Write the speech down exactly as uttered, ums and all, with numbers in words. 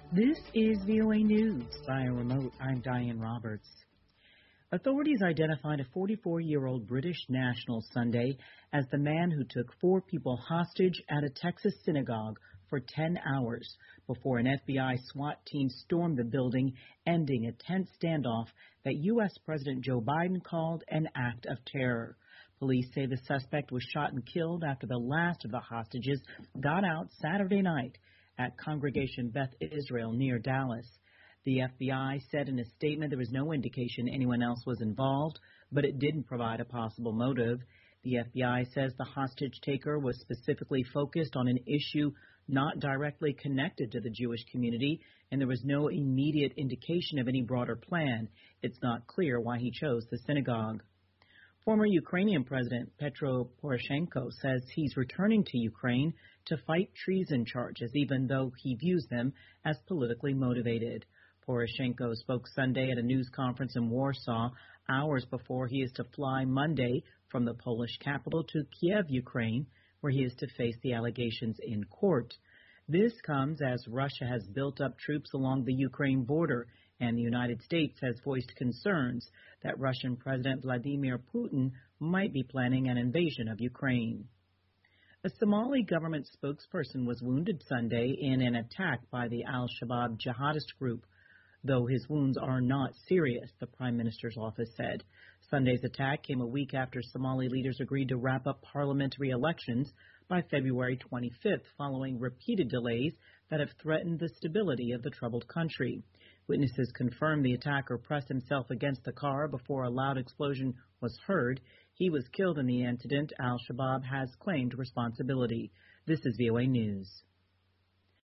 This is V O A News. Via remote, I'm Diane Roberts. Authorities identified a forty-four-year-old British national Sunday as the man who took four people hostage at a Texas synagogue for ten hours before an F B I SWAT team stormed the building, ending a tense standoff that U S. President Joe Biden called an act of terror. Police say the suspect was shot and killed after the last of the hostages got out Saturday night at Congregation Beth Israel near Dallas. The F B I said in a statement there was no indication anyone else was involved, but it didn't provide a possible motive. The F B I says the hostage taker was specifically focused on an issue not directly connected to the Jewish community, and there was no immediate indication of any broader plan. It's not clear why he chose the synagogue. Former Ukrainian President Petro Poroshenko says he's returning to Ukraine to fight treason charges, even though he views them as politically motivated. Poroshenko spoke Sunday at a news conference in Warsaw, hours before he is to fly Monday from the Polish capital to Kiev, Ukraine, where he is to face the allegations in court. This comes as Russia has built up troops along the Ukraine border, and the United States has voiced concerns that Russian President Vladimir Putin might be planning an invasion of Ukraine. A Somali government spokesperson was wounded Sunday in an attack by the al-Shabaab jihadist group, though his wounds are not serious, the Prime Minister's office said. Sunday's attack came a week after Somali leaders agreed to wrap up parliamentary elections by February twenty-fifth, following repeated delays that have threatened the stability of the troubled country. Witnesses confirmed the attacker pressed himself against the car before a loud explosion was heard. He was killed in the incident. Al-Shabaab has claimed responsibility. This is V O A News.